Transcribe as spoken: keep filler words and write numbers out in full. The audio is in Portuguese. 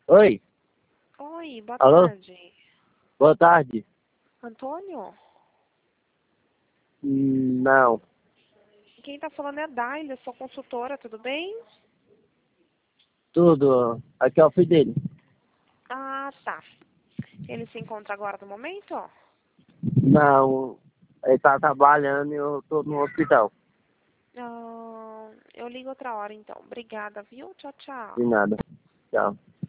Oi, Oi, boa alô? tarde. Boa tarde. Antônio? Hum, Não, Quem tá falando é a Daila, sou consultora, tudo bem? tudo. Aqui é o filho dele. Ah, tá. Ele se encontra agora no momento? Não, ele tá trabalhando e eu tô no hospital. Ah, eu ligo outra hora então. Obrigada, viu? Tchau, tchau. De nada. Tchau.